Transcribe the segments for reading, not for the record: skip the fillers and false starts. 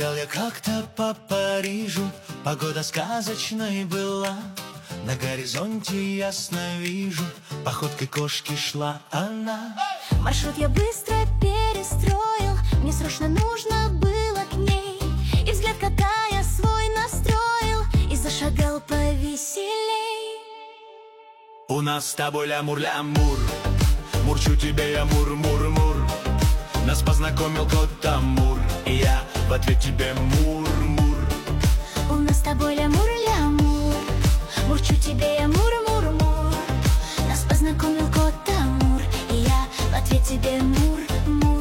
Гулял я как-то по Парижу, погода сказочной была. На горизонте ясно вижу, походкой кошки шла она. Маршрут я быстро перестроил, мне срочно нужно было к ней. И взгляд кота я свой настроил, и зашагал повеселей. У нас с тобой лямур-лямур, мурчу тебе я мур-мур-мур. Нас познакомил кот Амур, и я в ответ тебе мур-мур. У нас с тобой лямур-лямур, мурчу тебе я мур-мур-мур. Нас познакомил кот Амур, и я в ответ тебе мур-мур.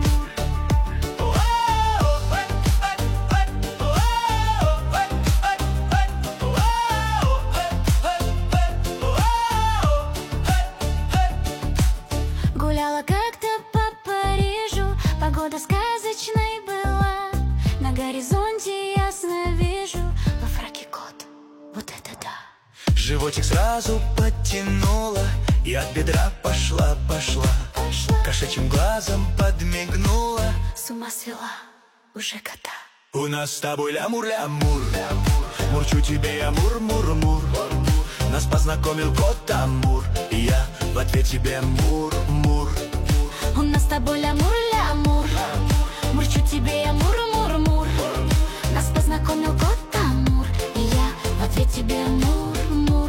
Гуляла как-то по Парижу, погода сказочной была. На горизонте ясно вижу, во фраке кот, вот это да. Животик сразу подтянула, и от бедра пошла. Кошачьим глазом подмигнула, С ума свела уже кота. у нас с тобой лямур-лямур, мурчу тебе я мур-мур-мур. Нас познакомил кот Амур, и я в ответ тебе мур-мур. У нас с тобой лямур-лямур, мурчу тебе я мур-мур-мур. Нас познакомил кот Амур, и я в ответ тебе мур-мур.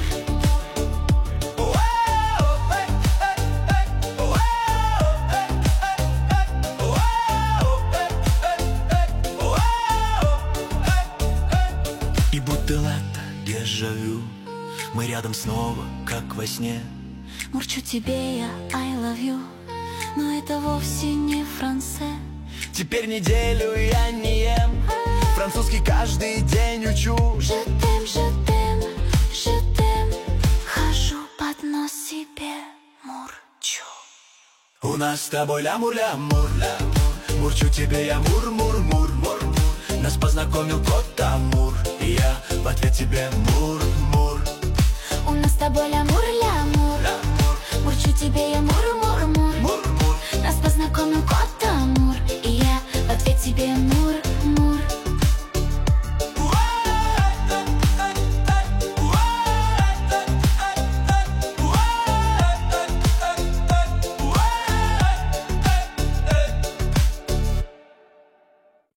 И будто лето, дежавю, мы рядом снова, как во сне. Мурчу тебе я I love you, но это вовсе не франце. Теперь неделю я не ем, французский каждый день учу. Жетем, хожу под нос себе мурчу. У нас с тобой лямур-лямур, мурчу тебе я мур-мур-мур. Нас познакомил кот Амур, и я в ответ тебе мур-мур. У нас с тобой лямур-лямур, мурчу тебе я мур-мур-мур. Нас познакомил кот Амур, и я в ответ тебе мур.